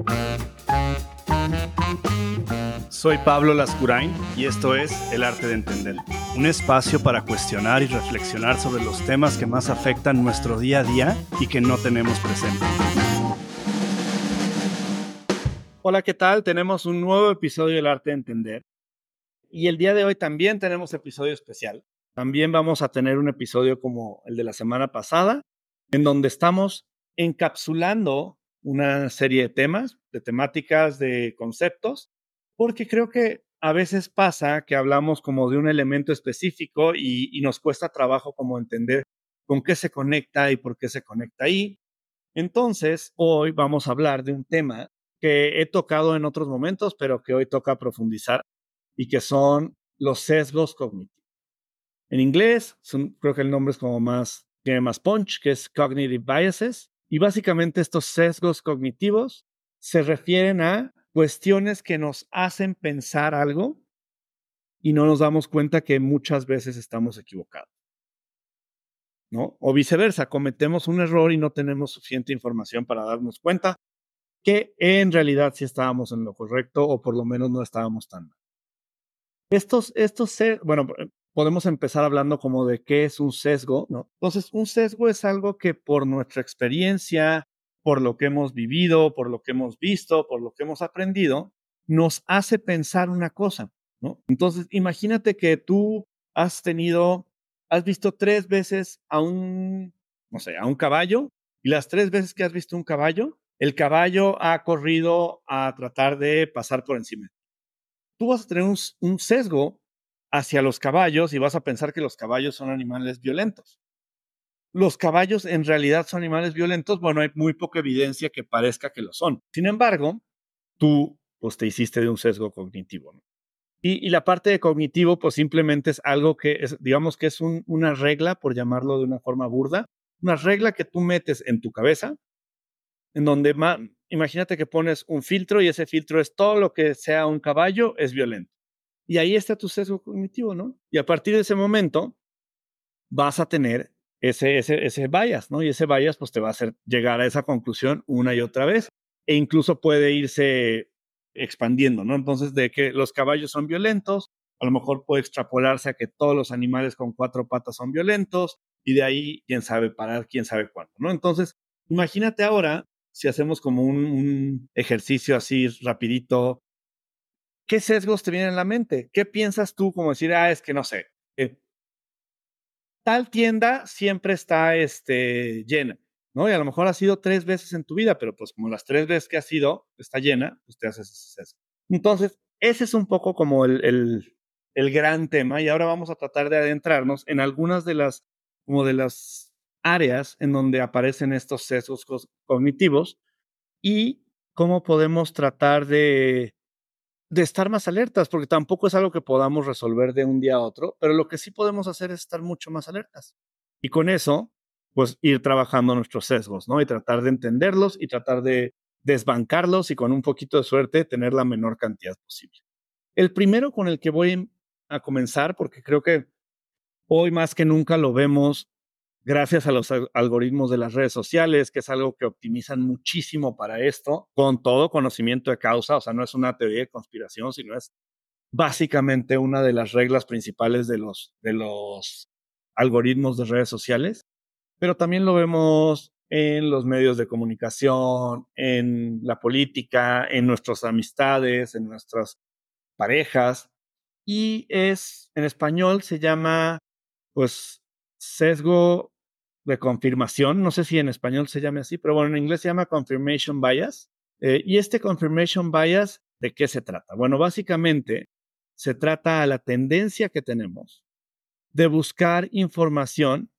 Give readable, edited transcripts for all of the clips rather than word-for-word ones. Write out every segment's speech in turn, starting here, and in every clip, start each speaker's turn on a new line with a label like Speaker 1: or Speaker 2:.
Speaker 1: Soy Pablo Lascurain y esto es El Arte de Entender, un espacio para cuestionar y reflexionar sobre los temas que más afectan nuestro día a día y que no tenemos presente. Hola, ¿qué tal? Tenemos un nuevo episodio del Arte de Entender y el día de hoy también tenemos episodio especial. También vamos a tener un episodio como el de la semana pasada, en donde estamos encapsulando una serie de temas, de temáticas, de conceptos, porque creo que a veces pasa que hablamos como de un elemento específico y nos cuesta trabajo como entender con qué se conecta y por qué se conecta ahí. Entonces, hoy vamos a hablar de un tema que he tocado en otros momentos, pero que hoy toca profundizar y que son los sesgos cognitivos. En inglés, creo que el nombre es como tiene más punch, que es cognitive biases. Y básicamente estos sesgos cognitivos se refieren a cuestiones que nos hacen pensar algo y no nos damos cuenta que muchas veces estamos equivocados, ¿no? O viceversa, cometemos un error y no tenemos suficiente información para darnos cuenta que en realidad sí estábamos en lo correcto o por lo menos no estábamos tan mal. Bueno, podemos empezar hablando como de qué es un sesgo, ¿no? Entonces, un sesgo es algo que por nuestra experiencia, por lo que hemos vivido, por lo que hemos visto, por lo que hemos aprendido, nos hace pensar una cosa, ¿no? Entonces, imagínate que tú has visto 3 veces no sé, a un caballo, y las 3 veces que has visto un caballo, el caballo ha corrido a tratar de pasar por encima. Tú vas a tener un sesgo hacia los caballos y vas a pensar que los caballos son animales violentos. Los caballos en realidad son animales violentos, bueno, hay muy poca evidencia que parezca que lo son. Sin embargo, tú pues te hiciste de un sesgo cognitivo, ¿no? Y la parte de cognitivo pues simplemente es algo que es, digamos que es una regla, por llamarlo de una forma burda, una regla que tú metes en tu cabeza, en donde imagínate que pones un filtro y ese filtro es todo lo que sea un caballo es violento. Y ahí está tu sesgo cognitivo, ¿no? Y a partir de ese momento vas a tener ese bias, ¿no? Y ese bias pues te va a hacer llegar a esa conclusión una y otra vez e incluso puede irse expandiendo, ¿no? Entonces, de que los caballos son violentos, a lo mejor puede extrapolarse a que todos los animales con 4 patas son violentos y de ahí, quién sabe parar, quién sabe cuándo, ¿no? Entonces, imagínate ahora si hacemos como un ejercicio así rapidito. ¿Qué sesgos te vienen a la mente? ¿Qué piensas tú como decir, es que no sé, eh, tal tienda siempre está llena, ¿no? Y a lo mejor ha sido 3 veces en tu vida, pero pues como las 3 veces que has ido está llena, pues te haces ese sesgo. Entonces, ese es un poco como el gran tema y ahora vamos a tratar de adentrarnos en algunas como de las áreas en donde aparecen estos sesgos cognitivos y cómo podemos tratar de estar más alertas, porque tampoco es algo que podamos resolver de un día a otro, pero lo que sí podemos hacer es estar mucho más alertas. Y con eso, pues ir trabajando nuestros sesgos, ¿no? Y tratar de entenderlos y tratar de desbancarlos y con un poquito de suerte tener la menor cantidad posible. El primero con el que voy a comenzar, porque creo que hoy más que nunca lo vemos gracias a los algoritmos de las redes sociales, que es algo que optimizan muchísimo para esto, con todo conocimiento de causa, o sea, no es una teoría de conspiración, sino es básicamente una de las reglas principales de los algoritmos de redes sociales, pero también lo vemos en los medios de comunicación, en la política, en nuestras amistades, en nuestras parejas, y en español se llama, pues, sesgo de confirmación. No sé si en español se llame así, pero bueno, en inglés se llama confirmation bias. Y este confirmation bias, ¿de qué se trata? Bueno, básicamente se trata a la tendencia que tenemos de buscar información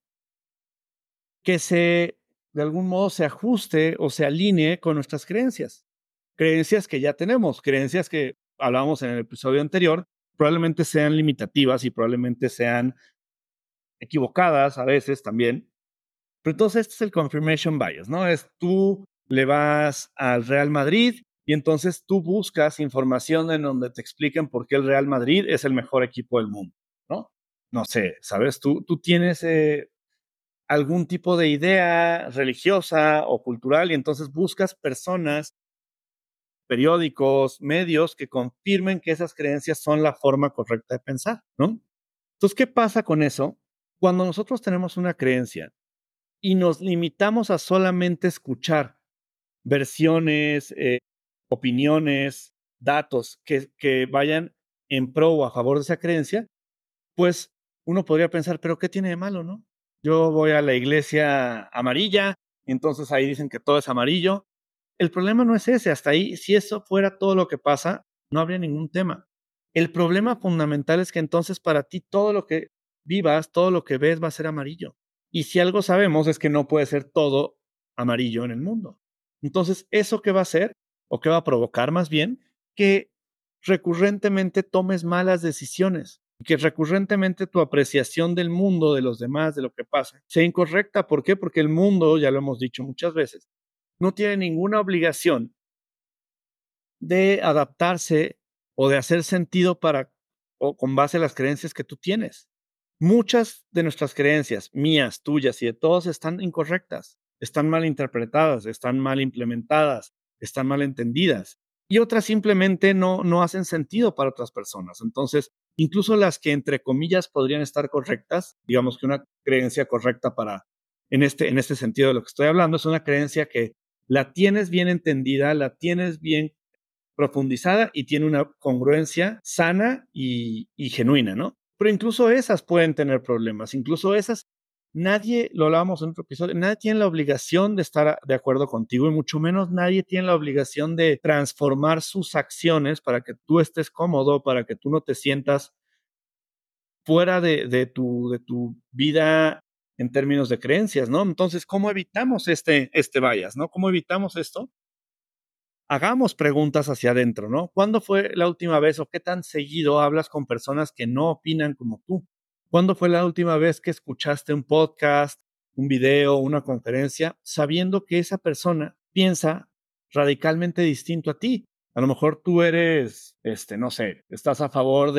Speaker 1: que de algún modo se ajuste o se alinee con nuestras creencias. Creencias que ya tenemos, creencias que hablábamos en el episodio anterior, probablemente sean limitativas y probablemente sean equivocadas a veces también. Pero entonces este es el confirmation bias, ¿no? Es tú le vas al Real Madrid y entonces tú buscas información en donde te expliquen por qué el Real Madrid es el mejor equipo del mundo, ¿no? No sé, ¿sabes? Tú tienes algún tipo de idea religiosa o cultural y entonces buscas personas periódicos, medios que confirmen que esas creencias son la forma correcta de pensar, ¿no? Entonces, ¿qué pasa con eso? Cuando nosotros tenemos una creencia y nos limitamos a solamente escuchar versiones, opiniones, datos que vayan en pro o a favor de esa creencia, pues uno podría pensar, pero ¿qué tiene de malo, no? Yo voy a la iglesia amarilla, entonces ahí dicen que todo es amarillo. El problema no es ese, hasta ahí, si eso fuera todo lo que pasa, no habría ningún tema. El problema fundamental es que entonces para ti todo lo que vivas, todo lo que ves va a ser amarillo. Y si algo sabemos es que no puede ser todo amarillo en el mundo. Entonces, ¿eso qué va a hacer? ¿O qué va a provocar más bien? Que recurrentemente tomes malas decisiones, que recurrentemente tu apreciación del mundo, de los demás, de lo que pasa, sea incorrecta. ¿Por qué? Porque el mundo, ya lo hemos dicho muchas veces, no tiene ninguna obligación de adaptarse o de hacer sentido para o con base a las creencias que tú tienes. Muchas de nuestras creencias, mías, tuyas y de todos, están incorrectas, están mal interpretadas, están mal implementadas, están mal entendidas. Y otras simplemente no hacen sentido para otras personas. Entonces, incluso las que entre comillas podrían estar correctas, digamos que una creencia correcta para, en este sentido de lo que estoy hablando, es una creencia que la tienes bien entendida, la tienes bien profundizada y tiene una congruencia sana y genuina, ¿no? Pero incluso esas pueden tener problemas, incluso esas, nadie, lo hablábamos en otro episodio, nadie tiene la obligación de estar de acuerdo contigo y mucho menos nadie tiene la obligación de transformar sus acciones para que tú estés cómodo, para que tú no te sientas fuera de tu vida en términos de creencias, ¿no? Entonces, ¿cómo evitamos este bias, ¿no? ¿Cómo evitamos esto? Hagamos preguntas hacia adentro, ¿no? ¿Cuándo fue la última vez o qué tan seguido hablas con personas que no opinan como tú? ¿Cuándo fue la última vez que escuchaste un podcast, un video, una conferencia, sabiendo que esa persona piensa radicalmente distinto a ti? A lo mejor tú eres, no sé, estás a favor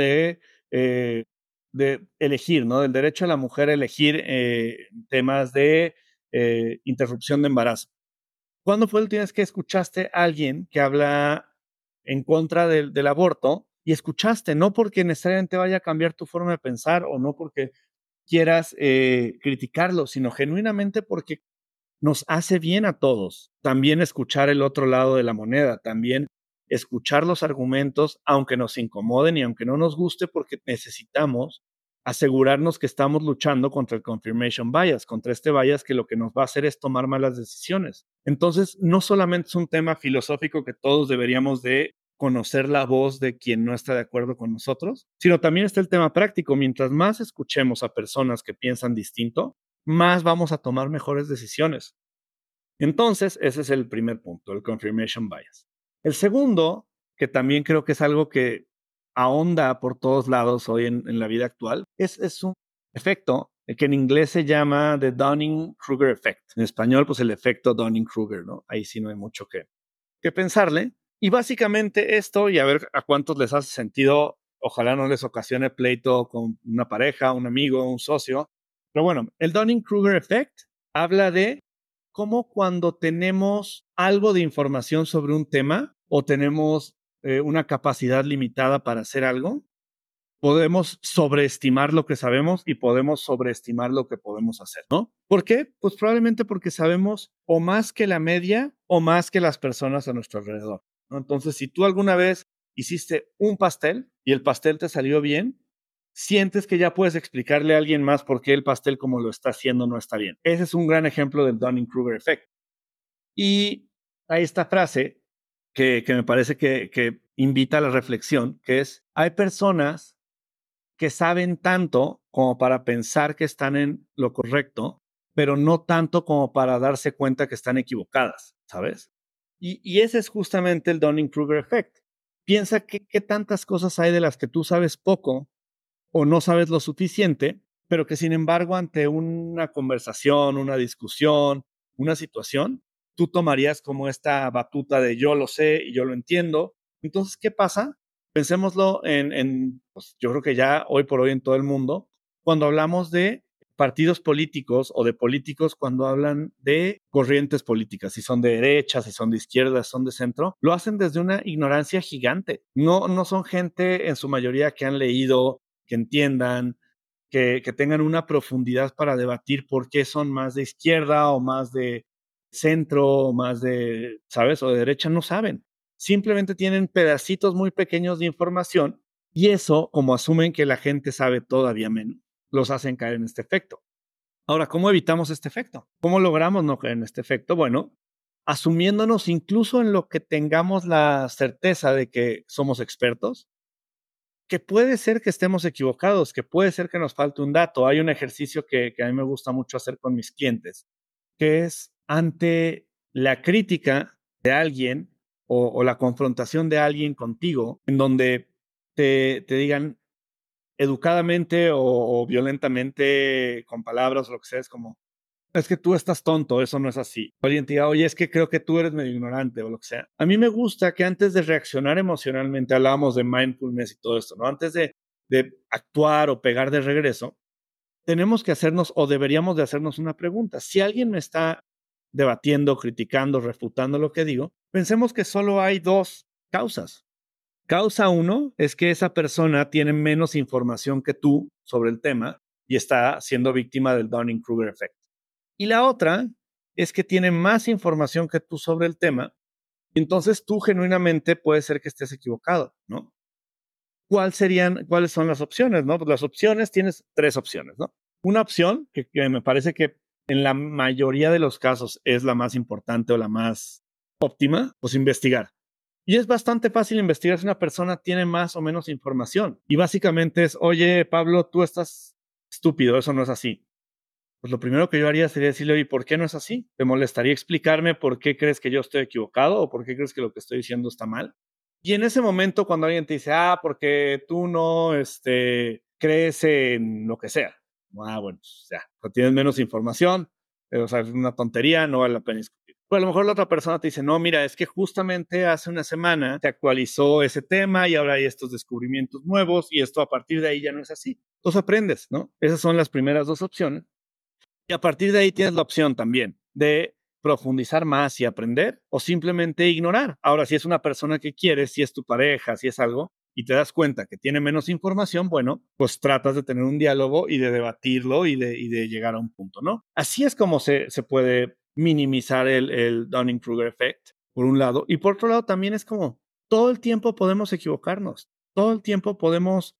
Speaker 1: eh, de elegir, ¿no? Del derecho a la mujer a elegir temas de interrupción de embarazo. ¿Cuándo fue la última vez que escuchaste a alguien que habla en contra del aborto y escuchaste? No porque necesariamente vaya a cambiar tu forma de pensar o no porque quieras criticarlo, sino genuinamente porque nos hace bien a todos. También escuchar el otro lado de la moneda, también escuchar los argumentos, aunque nos incomoden y aunque no nos guste, porque necesitamos asegurarnos que estamos luchando contra el confirmation bias, contra este bias que lo que nos va a hacer es tomar malas decisiones. Entonces, no solamente es un tema filosófico que todos deberíamos de conocer la voz de quien no está de acuerdo con nosotros, sino también está el tema práctico. Mientras más escuchemos a personas que piensan distinto, más vamos a tomar mejores decisiones. Entonces, ese es el primer punto, el confirmation bias. El segundo, que también creo que es algo que ahonda por todos lados hoy en la vida actual, es un efecto que en inglés se llama the Dunning-Kruger effect. En español, pues el efecto Dunning-Kruger, ¿no? Ahí sí no hay mucho que pensarle. Y básicamente esto, y a ver a cuántos les hace sentido, ojalá no les ocasione pleito con una pareja, un amigo, un socio. Pero bueno, el Dunning-Kruger effect habla de cómo cuando tenemos algo de información sobre un tema o tenemos una capacidad limitada para hacer algo, podemos sobreestimar lo que sabemos y podemos sobreestimar lo que podemos hacer, ¿no? ¿Por qué? Pues probablemente porque sabemos o más que la media o más que las personas a nuestro alrededor, ¿no? Entonces, si tú alguna vez hiciste un pastel y el pastel te salió bien, sientes que ya puedes explicarle a alguien más por qué el pastel como lo está haciendo no está bien. Ese es un gran ejemplo del Dunning-Kruger effect. Y hay esta frase que me parece que invita a la reflexión, que es, hay personas que saben tanto como para pensar que están en lo correcto, pero no tanto como para darse cuenta que están equivocadas, ¿sabes? Y ese es justamente el Dunning-Kruger effect. Piensa qué tantas cosas hay de las que tú sabes poco o no sabes lo suficiente, pero que sin embargo ante una conversación, una discusión, una situación, tú tomarías como esta batuta de yo lo sé y yo lo entiendo. Entonces, ¿qué pasa? Pensémoslo pues yo creo que ya hoy por hoy en todo el mundo, cuando hablamos de partidos políticos o de políticos cuando hablan de corrientes políticas, si son de derecha, si son de izquierda, si son de centro, lo hacen desde una ignorancia gigante. No son gente en su mayoría que han leído, que entiendan, que tengan una profundidad para debatir por qué son más de izquierda o más de centro o más de, ¿sabes? O de derecha, no saben. Simplemente tienen pedacitos muy pequeños de información y eso, como asumen que la gente sabe todavía menos, los hacen caer en este efecto. Ahora, ¿cómo evitamos este efecto? ¿Cómo logramos no caer en este efecto? Bueno, asumiéndonos incluso en lo que tengamos la certeza de que somos expertos, que puede ser que estemos equivocados, que puede ser que nos falte un dato. Hay un ejercicio que a mí me gusta mucho hacer con mis clientes, que es ante la crítica de alguien o la confrontación de alguien contigo, en donde te digan educadamente o violentamente, con palabras o lo que sea, es como, es que tú estás tonto, eso no es así. O alguien te diga, oye, es que creo que tú eres medio ignorante o lo que sea. A mí me gusta que antes de reaccionar emocionalmente, hablábamos de mindfulness y todo esto, ¿no? Antes de actuar o pegar de regreso, tenemos que hacernos o deberíamos de hacernos una pregunta. Si alguien me está debatiendo, criticando, refutando lo que digo, pensemos que solo hay dos causas. Causa uno es que esa persona tiene menos información que tú sobre el tema y está siendo víctima del Dunning-Kruger effect. Y la otra es que tiene más información que tú sobre el tema y entonces tú genuinamente puede ser que estés equivocado, ¿no? ¿Cuáles son las opciones, no? Pues las opciones, tienes tres opciones, ¿no? Una opción que me parece que en la mayoría de los casos es la más importante o la más óptima, pues investigar. Y es bastante fácil investigar si una persona tiene más o menos información. Y básicamente es, oye, Pablo, tú estás estúpido, eso no es así. Pues lo primero que yo haría sería decirle, oye, ¿por qué no es así? ¿Te molestaría explicarme por qué crees que yo estoy equivocado o por qué crees que lo que estoy diciendo está mal? Y en ese momento, cuando alguien te dice, porque tú no crees en lo que sea. Bueno, pues ya, tienes menos información, o sea, es una tontería, no vale la pena discutir. Pero a lo mejor la otra persona te dice, no, mira, es que justamente hace una semana se actualizó ese tema y ahora hay estos descubrimientos nuevos y esto a partir de ahí ya no es así. Entonces aprendes, ¿no? Esas son las primeras dos opciones. Y a partir de ahí tienes la opción también de profundizar más y aprender o simplemente ignorar. Ahora, si es una persona que quieres, si es tu pareja, si es algo, y te das cuenta que tiene menos información, bueno, pues tratas de tener un diálogo y de debatirlo y de llegar a un punto, ¿no? Así es como se puede minimizar el Dunning-Kruger effect, por un lado. Y por otro lado, también es como todo el tiempo podemos equivocarnos, todo el tiempo podemos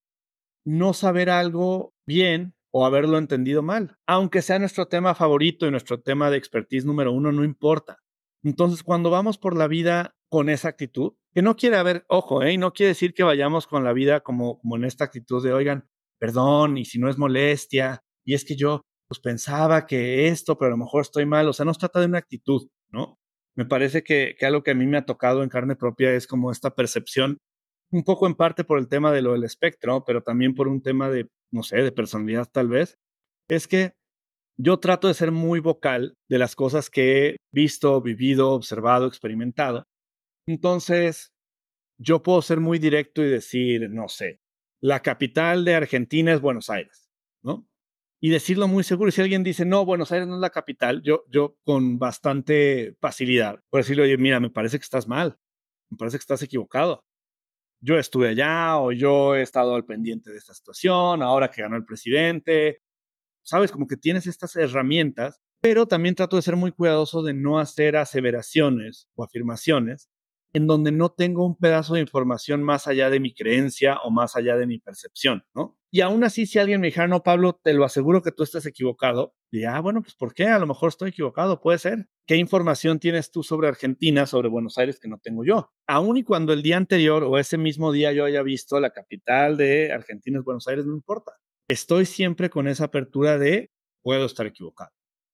Speaker 1: no saber algo bien o haberlo entendido mal, aunque sea nuestro tema favorito y nuestro tema de expertise número uno, no importa. Entonces, cuando vamos por la vida con esa actitud, que no quiere haber, ojo, no quiere decir que vayamos con la vida como en esta actitud de, oigan, perdón, y si no es molestia, y es que yo pues pensaba que esto, pero a lo mejor estoy mal, o sea, no se trata de una actitud, ¿no? Me parece que algo que a mí me ha tocado en carne propia es como esta percepción un poco en parte por el tema de lo del espectro, pero también por un tema de, no sé, de personalidad tal vez, es que yo trato de ser muy vocal de las cosas que he visto, vivido, observado, experimentado. Entonces, yo puedo ser muy directo y decir, no sé, la capital de Argentina es Buenos Aires, ¿no? Y decirlo muy seguro. Y si alguien dice, no, Buenos Aires no es la capital, yo con bastante facilidad puedo decirle, oye, mira, me parece que estás mal, me parece que estás equivocado. Yo estuve allá o yo he estado al pendiente de esta situación, ahora que ganó el presidente, sabes, como que tienes estas herramientas, pero también trato de ser muy cuidadoso de no hacer aseveraciones o afirmaciones en donde no tengo un pedazo de información más allá de mi creencia o más allá de mi percepción, ¿no? Y aún así, si alguien me dijera, no, Pablo, te lo aseguro que tú estás equivocado, diría, bueno, pues ¿por qué? A lo mejor estoy equivocado, puede ser. ¿Qué información tienes tú sobre Argentina, sobre Buenos Aires que no tengo yo? Aún y cuando el día anterior o ese mismo día yo haya visto la capital de Argentina es Buenos Aires, no importa. Estoy siempre con esa apertura de puedo estar equivocado.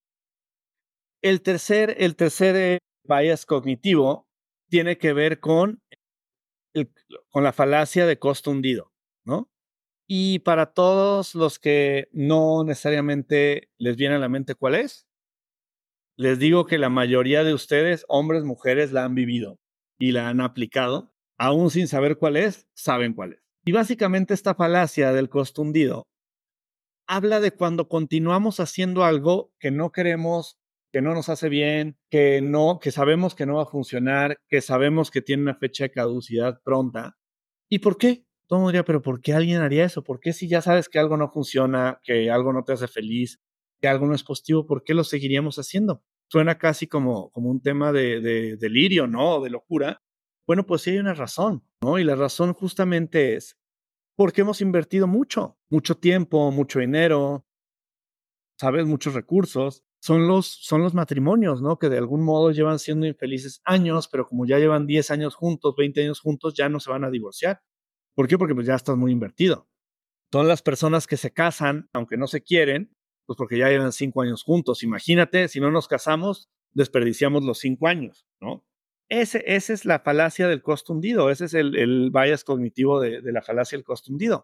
Speaker 1: El tercer bias cognitivo tiene que ver con la falacia de costo hundido, ¿no? Y para todos los que no necesariamente les viene a la mente cuál es, les digo que la mayoría de ustedes, hombres, mujeres, la han vivido y la han aplicado, aún sin saber cuál es, saben cuál es. Y básicamente esta falacia del costo hundido habla de cuando continuamos haciendo algo que no queremos, que no nos hace bien, que sabemos que no va a funcionar, que sabemos que tiene una fecha de caducidad pronta. ¿Y por qué? Todo el mundo diría, pero ¿por qué alguien haría eso? ¿Por qué si ya sabes que algo no funciona, que algo no te hace feliz, que algo no es positivo, por qué lo seguiríamos haciendo? Suena casi como un tema de delirio, ¿no? De locura. Bueno, pues sí hay una razón, ¿no? Y la razón justamente es porque hemos invertido mucho tiempo, mucho dinero, ¿sabes? Muchos recursos. Son los matrimonios, ¿no? Que de algún modo llevan siendo infelices años, pero como ya llevan 10 años juntos, 20 años juntos, ya no se van a divorciar. ¿Por qué? Porque pues ya estás muy invertido. Son las personas que se casan, aunque no se quieren, pues porque ya llevan 5 años juntos. Imagínate, si no nos casamos, desperdiciamos los 5 años, ¿no? Esa es la falacia del costo hundido, ese es el bias cognitivo de la falacia del costo hundido.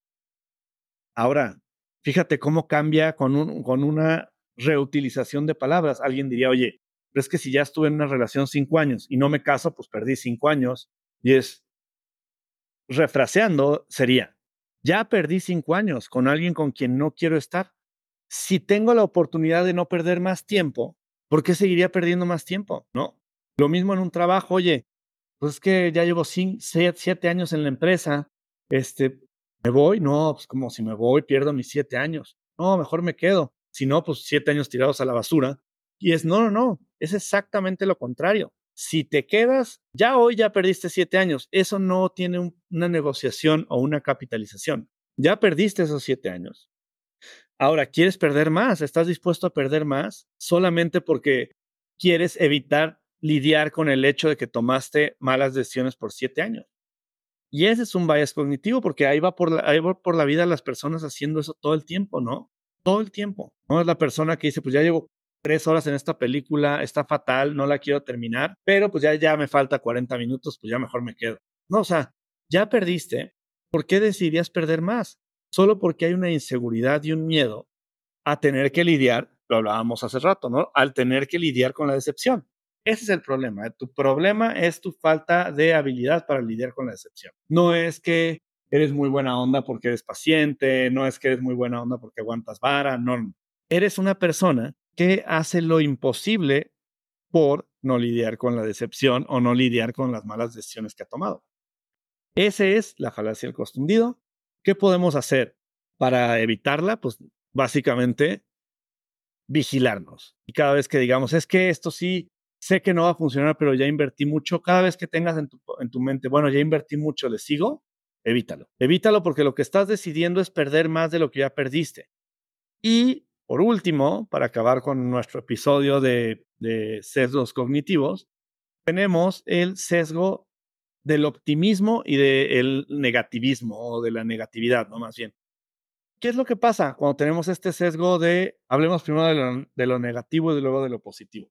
Speaker 1: Ahora, fíjate cómo cambia con una reutilización de palabras. Alguien diría, oye, pero es que si ya estuve en una relación 5 años y no me caso, pues perdí 5 años. Y es, refraseando, sería, ya perdí 5 años con alguien con quien no quiero estar. Si tengo la oportunidad de no perder más tiempo, ¿por qué seguiría perdiendo más tiempo? ¿No? Lo mismo en un trabajo, oye, pues es que ya llevo 7 años en la empresa, ¿me voy? No, pues como si me voy, pierdo mis 7 años. No, mejor me quedo. Si no, pues 7 años tirados a la basura. Y es, no, es exactamente lo contrario. Si te quedas, ya hoy ya perdiste 7 años. Eso no tiene una negociación o una capitalización. Ya perdiste esos 7 años. Ahora, ¿quieres perder más? ¿Estás dispuesto a perder más solamente porque quieres evitar lidiar con el hecho de que tomaste malas decisiones por 7 años? Y ese es un bias cognitivo, porque ahí va por la vida las personas haciendo eso todo el tiempo, ¿no? Todo el tiempo. No es la persona que dice, pues ya llevo 3 horas en esta película, está fatal, no la quiero terminar, pero pues ya me falta 40 minutos, pues ya mejor me quedo. No, o sea, ya perdiste. ¿Por qué decidirías perder más? Solo porque hay una inseguridad y un miedo a tener que lidiar, lo hablábamos hace rato, ¿no? Al tener que lidiar con la decepción. Ese es el problema. Tu problema es tu falta de habilidad para lidiar con la decepción. No es que eres muy buena onda porque eres paciente, no es que eres muy buena onda porque aguantas vara, no. Eres una persona que hace lo imposible por no lidiar con la decepción o no lidiar con las malas decisiones que ha tomado. Esa es la falacia del costo hundido. ¿Qué podemos hacer para evitarla? Pues básicamente vigilarnos. Y cada vez que digamos, es que esto sí, sé que no va a funcionar, pero ya invertí mucho, cada vez que tengas en tu mente, bueno, ya invertí mucho, ¿le sigo? Evítalo. Evítalo porque lo que estás decidiendo es perder más de lo que ya perdiste. Y por último, para acabar con nuestro episodio de sesgos cognitivos, tenemos el sesgo del optimismo y del negativismo o de la negatividad, ¿no? Más bien. ¿Qué es lo que pasa cuando tenemos este sesgo hablemos primero de lo negativo y luego de lo positivo?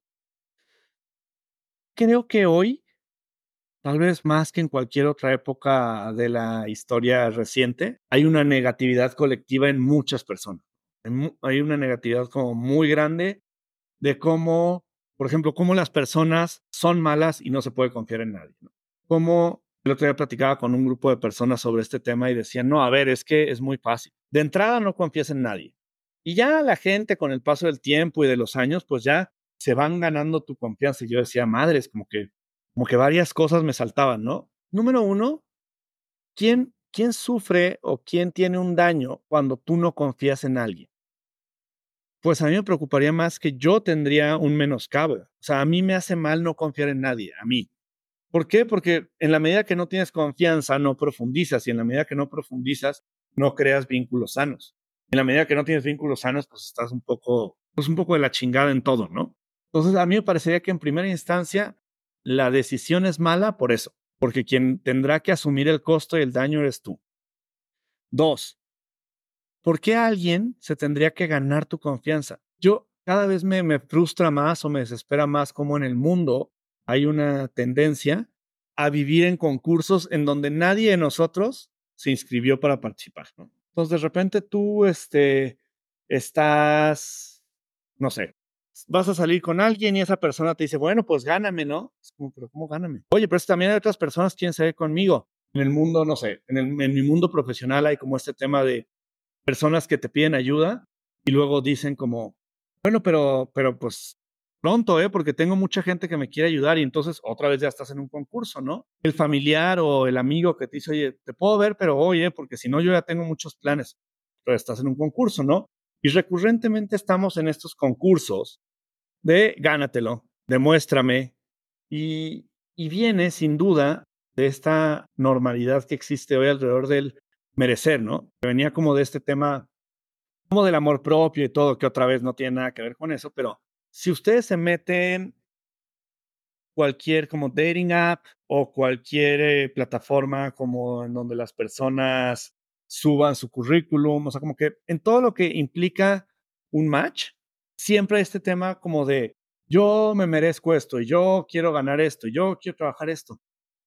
Speaker 1: Creo que hoy, tal vez más que en cualquier otra época de la historia reciente, hay una negatividad colectiva en muchas personas. Hay una negatividad como muy grande de cómo, por ejemplo, cómo las personas son malas y no se puede confiar en nadie, ¿no? Como el otro día platicaba con un grupo de personas sobre este tema y decían, no, a ver, es que es muy fácil. De entrada no confías en nadie. Y ya la gente con el paso del tiempo y de los años, pues ya se van ganando tu confianza. Y yo decía, madres, como que varias cosas me saltaban, ¿no? Número uno, ¿quién sufre o quién tiene un daño cuando tú no confías en alguien? Pues a mí me preocuparía más que yo tendría un menoscabo. O sea, a mí me hace mal no confiar en nadie, a mí. ¿Por qué? Porque en la medida que no tienes confianza, no profundizas, y en la medida que no profundizas, no creas vínculos sanos. En la medida que no tienes vínculos sanos, pues estás un poco de la chingada en todo, ¿no? Entonces, a mí me parecería que en primera instancia la decisión es mala por eso, porque quien tendrá que asumir el costo y el daño eres tú. Dos, ¿por qué alguien se tendría que ganar tu confianza? Yo cada vez me frustra más o me desespera más cómo en el mundo hay una tendencia a vivir en concursos en donde nadie de nosotros se inscribió para participar, ¿no? Entonces, de repente tú, estás, no sé, vas a salir con alguien y esa persona te dice, bueno, pues gáname, ¿no? Es como, pero ¿cómo gáname? Oye, pero también hay otras personas que quieren salir conmigo. En el mundo, no sé, en mi mundo profesional hay como este tema de personas que te piden ayuda y luego dicen como, bueno, pero pues pronto, porque tengo mucha gente que me quiere ayudar y entonces otra vez ya estás en un concurso, ¿no? El familiar o el amigo que te dice, oye, te puedo ver, pero oye, porque si no yo ya tengo muchos planes, pero estás en un concurso, ¿no? Y recurrentemente estamos en estos concursos de gánatelo, demuéstrame, y viene sin duda de esta normalidad que existe hoy alrededor del merecer, ¿no? Que venía como de este tema, como del amor propio y todo, que otra vez no tiene nada que ver con eso, pero si ustedes se meten cualquier como dating app o cualquier plataforma como en donde las personas suban su currículum, o sea, como que en todo lo que implica un match, siempre hay este tema como de yo me merezco esto, y yo quiero ganar esto, y yo quiero trabajar esto.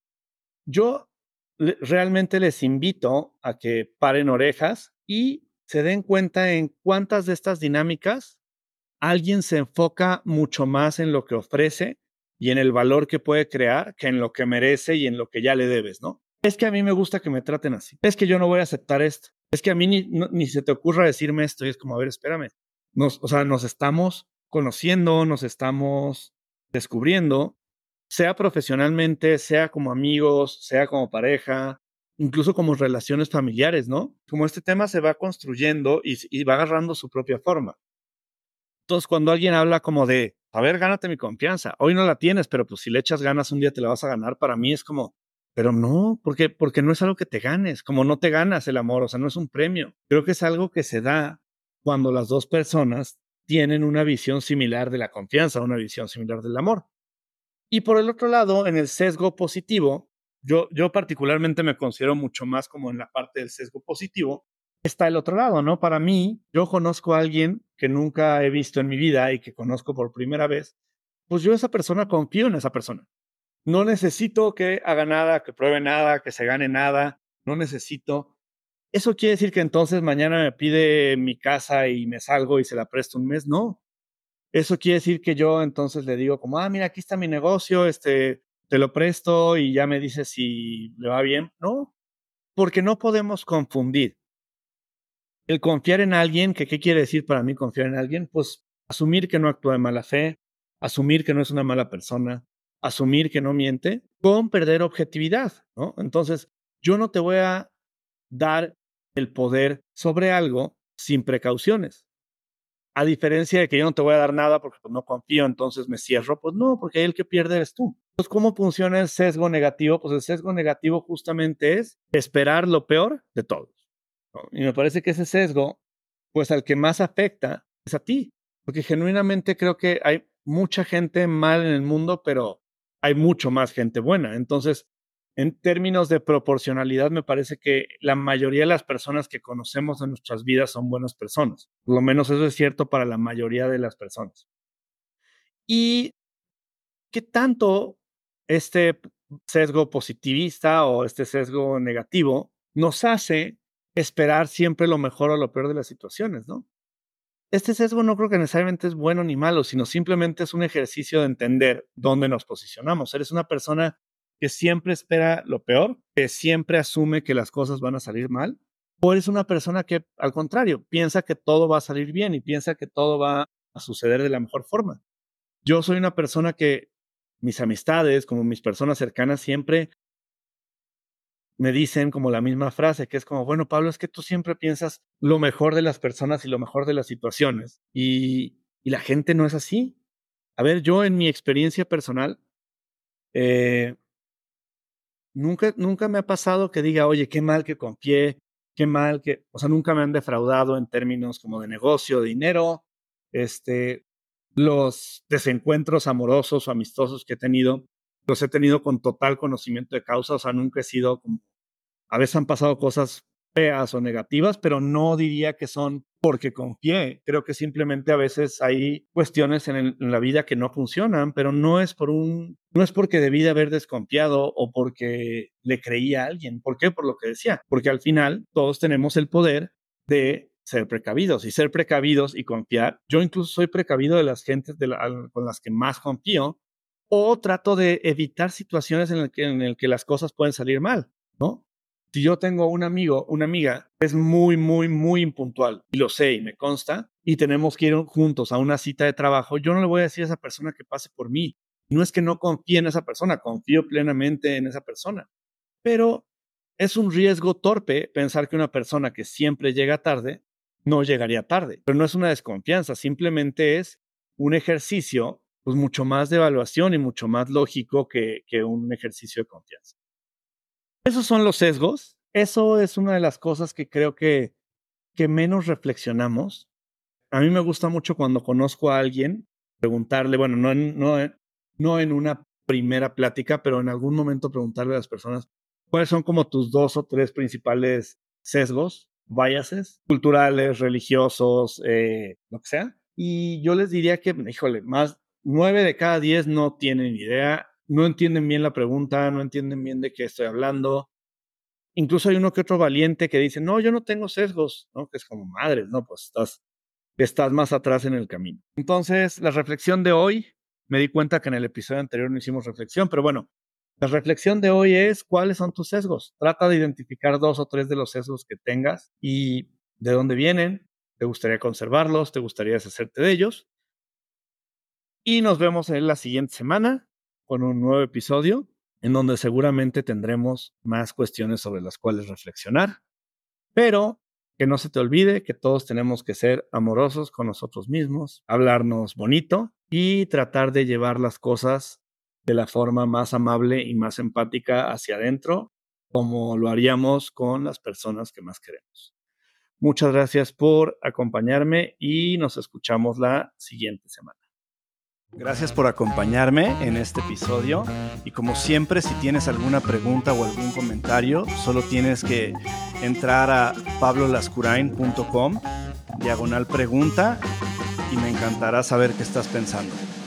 Speaker 1: Yo realmente les invito a que paren orejas y se den cuenta en cuántas de estas dinámicas alguien se enfoca mucho más en lo que ofrece y en el valor que puede crear que en lo que merece y en lo que ya le debes, ¿no? Es que a mí me gusta que me traten así. Es que yo no voy a aceptar esto. Es que a mí ni se te ocurra decirme esto. Y es como, a ver, espérame. O sea, nos estamos conociendo, nos estamos descubriendo, sea profesionalmente, sea como amigos, sea como pareja, incluso como relaciones familiares, ¿no? Como este tema se va construyendo y va agarrando su propia forma. Entonces, cuando alguien habla como de, a ver, gánate mi confianza, hoy no la tienes, pero pues si le echas ganas un día te la vas a ganar, para mí es como, pero no, porque no es algo que te ganes, como no te ganas el amor, o sea, no es un premio. Creo que es algo que se da cuando las dos personas tienen una visión similar de la confianza, una visión similar del amor. Y por el otro lado, en el sesgo positivo, yo particularmente me considero mucho más como en la parte del sesgo positivo, está el otro lado, ¿no? Para mí, yo conozco a alguien que nunca he visto en mi vida y que conozco por primera vez, pues yo esa persona confío en esa persona. No necesito que haga nada, que pruebe nada, que se gane nada, no necesito. ¿Eso quiere decir que entonces mañana me pide mi casa y me salgo y se la presto un mes? No, eso quiere decir que yo entonces le digo como, mira, aquí está mi negocio, te lo presto y ya me dices si le va bien. No, porque no podemos confundir el confiar en alguien, que qué quiere decir para mí confiar en alguien, pues asumir que no actúa de mala fe, asumir que no es una mala persona, asumir que no miente, con perder objetividad, ¿no? Entonces, yo no te voy a dar el poder sobre algo sin precauciones. A diferencia de que yo no te voy a dar nada porque pues, no confío, entonces me cierro, pues no, porque ahí el que pierde eres tú. Entonces, ¿cómo funciona el sesgo negativo? Pues el sesgo negativo justamente es esperar lo peor de todos, ¿no? Y me parece que ese sesgo, pues al que más afecta es a ti, porque genuinamente creo que hay mucha gente mal en el mundo, pero hay mucho más gente buena. Entonces, en términos de proporcionalidad, me parece que la mayoría de las personas que conocemos en nuestras vidas son buenas personas. Por lo menos eso es cierto para la mayoría de las personas. ¿Y qué tanto este sesgo positivista o este sesgo negativo nos hace esperar siempre lo mejor o lo peor de las situaciones, ¿no? Este sesgo no creo que necesariamente es bueno ni malo, sino simplemente es un ejercicio de entender dónde nos posicionamos. ¿Eres una persona que siempre espera lo peor, que siempre asume que las cosas van a salir mal? ¿O eres una persona que, al contrario, piensa que todo va a salir bien y piensa que todo va a suceder de la mejor forma? Yo soy una persona que mis amistades, como mis personas cercanas, siempre me dicen como la misma frase, que es como, bueno, Pablo, es que tú siempre piensas lo mejor de las personas y lo mejor de las situaciones. Y la gente no es así. A ver, yo en mi experiencia personal, eh, nunca me ha pasado que diga, oye, qué mal que confié, qué mal que, o sea, nunca me han defraudado en términos como de negocio, de dinero, este, los desencuentros amorosos o amistosos que he tenido, los he tenido con total conocimiento de causa, o sea, nunca he sido como a veces han pasado cosas feas o negativas, pero no diría que son porque confié. Creo que simplemente a veces hay cuestiones en la vida que no funcionan, pero no es porque debí de haber desconfiado o porque le creía a alguien. ¿Por qué? Por lo que decía. Porque al final todos tenemos el poder de ser precavidos y ser precavidos y confiar. Yo incluso soy precavido de las gentes con las que más confío o trato de evitar situaciones en el que las cosas pueden salir mal, ¿no? Si yo tengo un amigo, una amiga, es muy, muy, muy impuntual, y lo sé y me consta, y tenemos que ir juntos a una cita de trabajo, yo no le voy a decir a esa persona que pase por mí. No es que no confíe en esa persona, confío plenamente en esa persona, pero es un riesgo torpe pensar que una persona que siempre llega tarde no llegaría tarde. Pero no es una desconfianza, simplemente es un ejercicio pues mucho más de evaluación y mucho más lógico que un ejercicio de confianza. Esos son los sesgos. Eso es una de las cosas que creo que menos reflexionamos. A mí me gusta mucho cuando conozco a alguien, preguntarle, bueno, no en una primera plática, pero en algún momento preguntarle a las personas cuáles son como tus 2 o 3 principales sesgos, biases, culturales, religiosos, lo que sea. Y yo les diría que, híjole, más 9 de cada 10 no tienen idea, no entienden bien la pregunta, no entienden bien de qué estoy hablando. Incluso hay uno que otro valiente que dice, no, yo no tengo sesgos, ¿no? Que es como madres, no, pues estás más atrás en el camino. Entonces, la reflexión de hoy, me di cuenta que en el episodio anterior no hicimos reflexión, pero bueno, la reflexión de hoy es cuáles son tus sesgos. Trata de identificar 2 o 3 de los sesgos que tengas y de dónde vienen. ¿Te gustaría conservarlos? ¿Te gustaría deshacerte de ellos? Y nos vemos en la siguiente semana con un nuevo episodio en donde seguramente tendremos más cuestiones sobre las cuales reflexionar. Pero que no se te olvide que todos tenemos que ser amorosos con nosotros mismos, hablarnos bonito y tratar de llevar las cosas de la forma más amable y más empática hacia adentro, como lo haríamos con las personas que más queremos. Muchas gracias por acompañarme y nos escuchamos la siguiente semana. Gracias por acompañarme en este episodio y como siempre, si tienes alguna pregunta o algún comentario, solo tienes que entrar a pablolascurain.com/pregunta y me encantará saber qué estás pensando.